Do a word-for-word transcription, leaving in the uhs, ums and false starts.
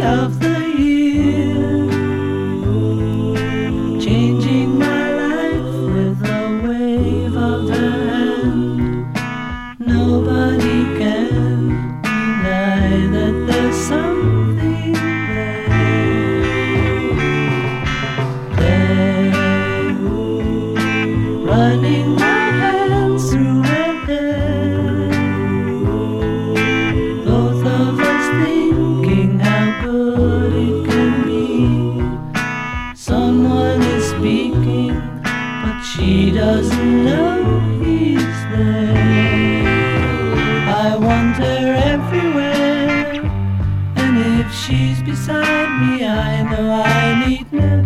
of the year, changing my life with a wave of her hand. Nobody can deny that there's something there, there, running my hands through her hair, both of us thinking how good it can be. Someone is speaking, but she doesn't know he's there. I want her everywhere, and if she's beside me, I know I need never